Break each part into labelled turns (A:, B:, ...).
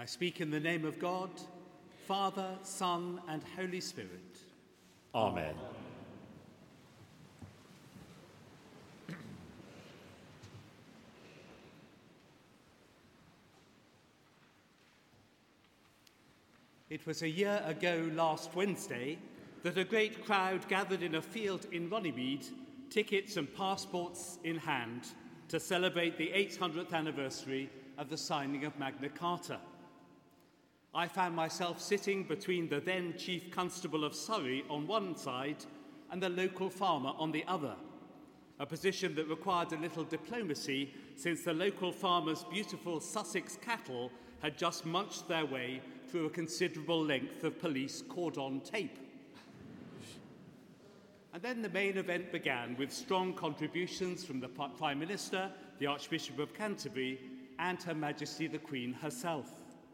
A: I speak in the name of God, Father, Son, and Holy Spirit.
B: Amen.
A: It was a year ago last Wednesday that a great crowd gathered in a field in Runnymede, tickets and passports in hand, to celebrate the 800th anniversary of the signing of Magna Carta. I found myself sitting between the then Chief Constable of Surrey on one side and the local farmer on the other, a position that required a little diplomacy since the local farmer's beautiful Sussex cattle had just munched their way through a considerable length of police cordon tape. And then the main event began with strong contributions from the Prime Minister, the Archbishop of Canterbury, and Her Majesty the Queen herself.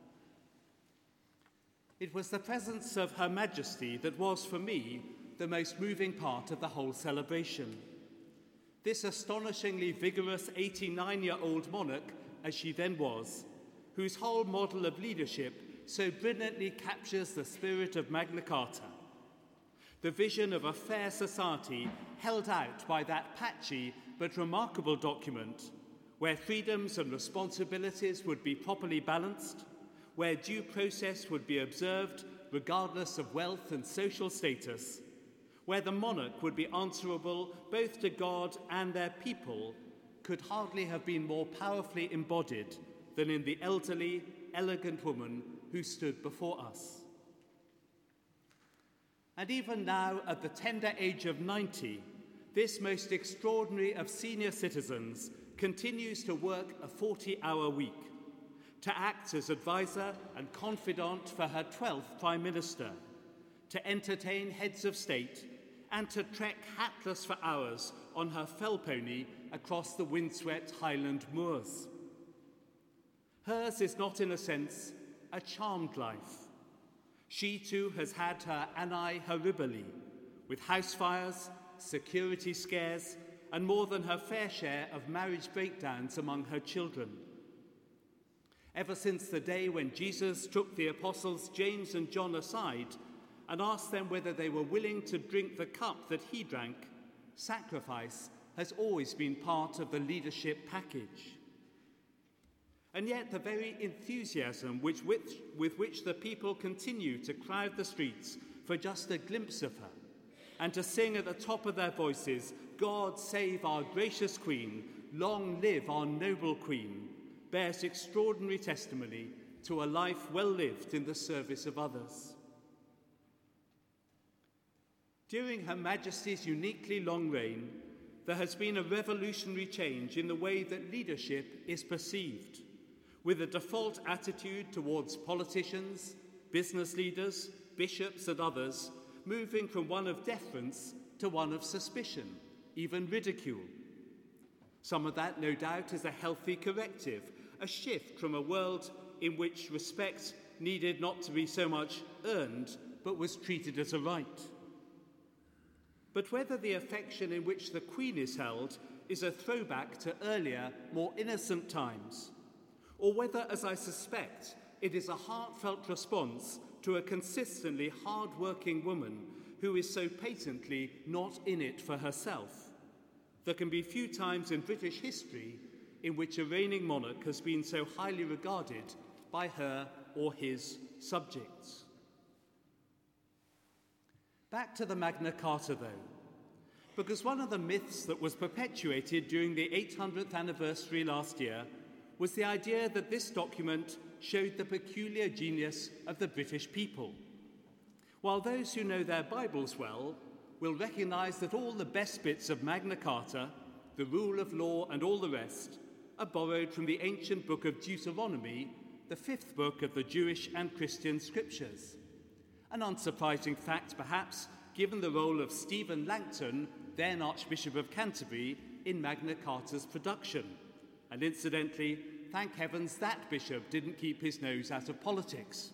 A: It was the presence of Her Majesty that was, for me, the most moving part of the whole celebration. This astonishingly vigorous 89-year-old monarch, as she then was, whose whole model of leadership so brilliantly captures the spirit of Magna Carta, the vision of a fair society held out by that patchy but remarkable document, where freedoms and responsibilities would be properly balanced, where due process would be observed regardless of wealth and social status, where the monarch would be answerable both to God and their people, could hardly have been more powerfully embodied than in the elderly, elegant woman who stood before us. And even now, at the tender age of 90, this most extraordinary of senior citizens continues to work a 40-hour week, to act as advisor and confidant for her 12th Prime Minister, to entertain heads of state, and to trek hatless for hours on her fell pony across the windswept Highland moors. Hers is not, in a sense, a charmed life. She too has had her Annae Horribile, with house fires, security scares, and more than her fair share of marriage breakdowns among her children. Ever since the day when Jesus took the apostles James and John aside and asked them whether they were willing to drink the cup that he drank, sacrifice has always been part of the leadership package. And yet the very enthusiasm with which the people continue to crowd the streets for just a glimpse of her and to sing at the top of their voices, "God save our gracious Queen, long live our noble Queen," bears extraordinary testimony to a life well lived in the service of others. During Her Majesty's uniquely long reign, there has been a revolutionary change in the way that leadership is perceived, with a default attitude towards politicians, business leaders, bishops and others moving from one of deference to one of suspicion, even ridicule. Some of that, no doubt, is a healthy corrective, a shift from a world in which respect needed not to be so much earned, but was treated as a right. But whether the affection in which the Queen is held is a throwback to earlier, more innocent times, or whether, as I suspect, it is a heartfelt response to a consistently hard-working woman who is so patently not in it for herself, there can be few times in British history in which a reigning monarch has been so highly regarded by her or his subjects. Back to the Magna Carta, though, because one of the myths that was perpetuated during the 800th anniversary last year was the idea that this document showed the peculiar genius of the British people. While those who know their Bibles well will recognise that all the best bits of Magna Carta, the rule of law and all the rest, are borrowed from the ancient book of Deuteronomy, the fifth book of the Jewish and Christian scriptures. An unsurprising fact, perhaps, given the role of Stephen Langton, then Archbishop of Canterbury, in Magna Carta's production. And incidentally, thank heavens that bishop didn't keep his nose out of politics.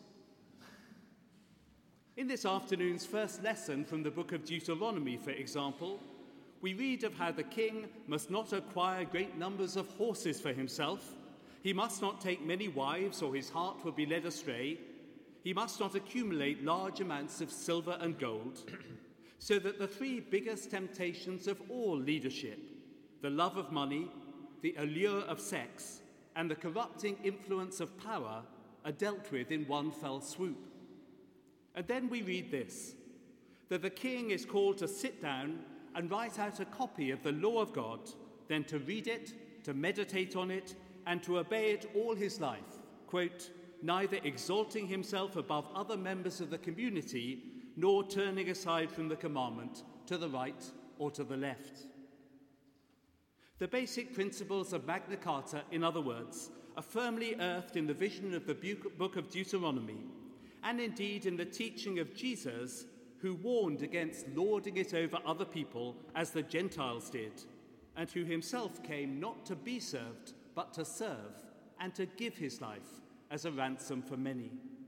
A: In this afternoon's first lesson from the book of Deuteronomy, for example, we read of how the king must not acquire great numbers of horses for himself, He must not take many wives, or his heart will be led astray. He must not accumulate large amounts of silver and gold, so that the three biggest temptations of all leadership, the love of money, the allure of sex, and the corrupting influence of power, are dealt with in one fell swoop. And then we read this, that the king is called to sit down and write out a copy of the law of God, then to read it, to meditate on it, and to obey it all his life, quote, neither exalting himself above other members of the community, nor turning aside from the commandment to the right or to the left. The basic principles of Magna Carta, in other words, are firmly earthed in the vision of the book of Deuteronomy, and indeed in the teaching of Jesus, who warned against lording it over other people as the Gentiles did, and who himself came not to be served, but to serve and to give his life as a ransom for many.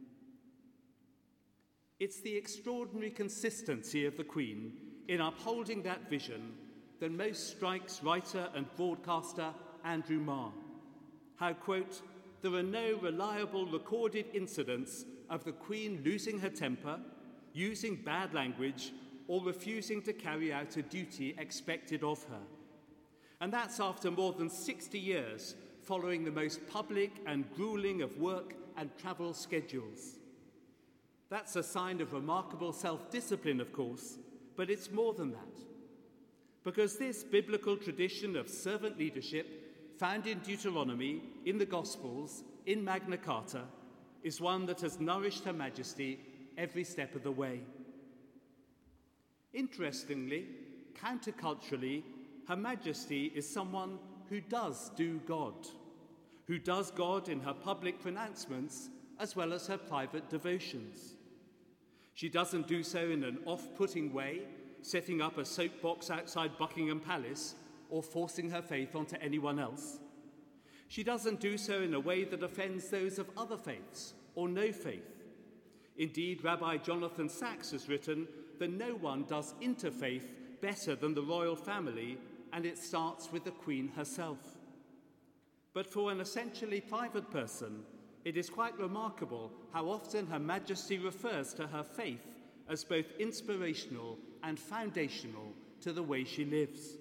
A: It's the extraordinary consistency of the Queen in upholding that vision that most strikes writer and broadcaster Andrew Marr. How, quote, there are no reliable recorded incidents of the Queen losing her temper, using bad language, or refusing to carry out a duty expected of her. And that's after more than 60 years following the most public and grueling of work and travel schedules. That's a sign of remarkable self-discipline, of course, but it's more than that. Because this biblical tradition of servant leadership, found in Deuteronomy, in the Gospels, in Magna Carta, is one that has nourished Her Majesty every step of the way. Interestingly, counterculturally, Her Majesty is someone who does do God in her public pronouncements as well as her private devotions. She doesn't do so in an off-putting way, setting up a soapbox outside Buckingham Palace or forcing her faith onto anyone else. She doesn't do so in a way that offends those of other faiths or no faith. Indeed, Rabbi Jonathan Sacks has written that no one does interfaith better than the royal family, and it starts with the Queen herself. But for an essentially private person, it is quite remarkable how often Her Majesty refers to her faith as both inspirational and foundational to the way she lives.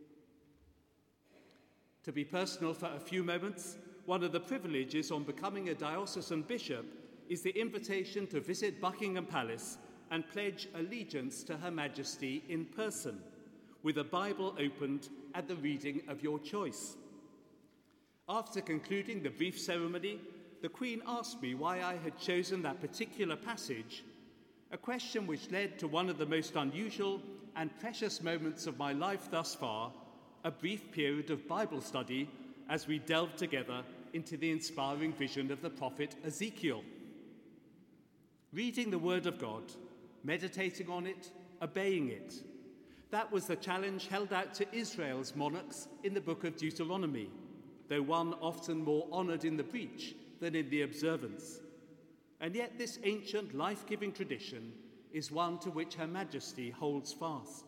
A: To be personal for a few moments, one of the privileges on becoming a diocesan bishop is the invitation to visit Buckingham Palace and pledge allegiance to Her Majesty in person, with a Bible opened at the reading of your choice. After concluding the brief ceremony, the Queen asked me why I had chosen that particular passage, a question which led to one of the most unusual and precious moments of my life thus far, a brief period of Bible study as we delved together into the inspiring vision of the prophet Ezekiel. Reading the Word of God, meditating on it, obeying it. That was the challenge held out to Israel's monarchs in the book of Deuteronomy, though one often more honoured in the breach than in the observance. And yet this ancient life-giving tradition is one to which Her Majesty holds fast.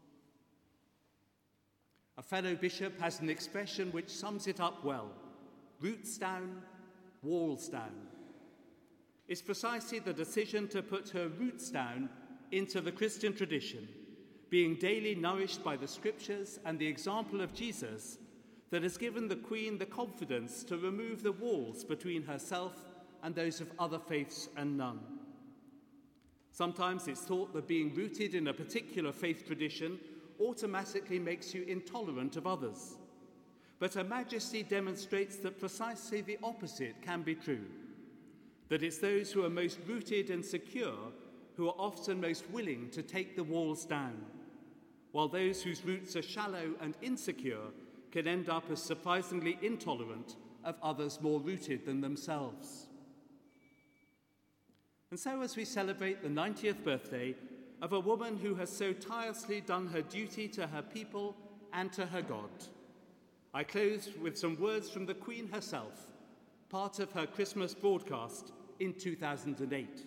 A: A fellow bishop has an expression which sums it up well: roots down, walls down. It's precisely the decision to put her roots down into the Christian tradition, being daily nourished by the scriptures and the example of Jesus, that has given the Queen the confidence to remove the walls between herself and those of other faiths and none. Sometimes it's thought that being rooted in a particular faith tradition automatically makes you intolerant of others. But Her Majesty demonstrates that precisely the opposite can be true, that it's those who are most rooted and secure who are often most willing to take the walls down, while those whose roots are shallow and insecure can end up as surprisingly intolerant of others more rooted than themselves. And so as we celebrate the 90th birthday of a woman who has so tirelessly done her duty to her people and to her God, I close with some words from the Queen herself, part of her Christmas broadcast in 2008.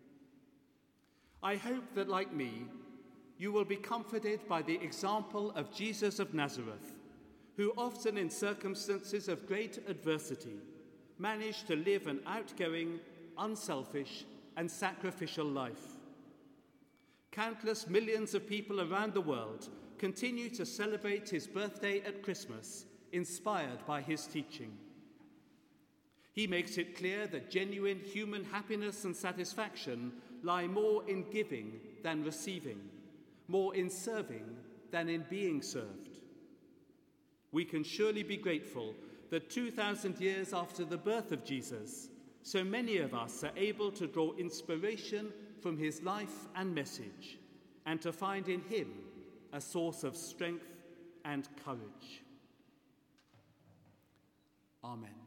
A: I hope that, like me, you will be comforted by the example of Jesus of Nazareth, who often in circumstances of great adversity manage to live an outgoing, unselfish, and sacrificial life. Countless millions of people around the world continue to celebrate his birthday at Christmas, inspired by his teaching. He makes it clear that genuine human happiness and satisfaction lie more in giving than receiving, more in serving than in being served. We can surely be grateful that 2,000 years after the birth of Jesus, so many of us are able to draw inspiration from his life and message, and to find in him a source of strength and courage. Amen.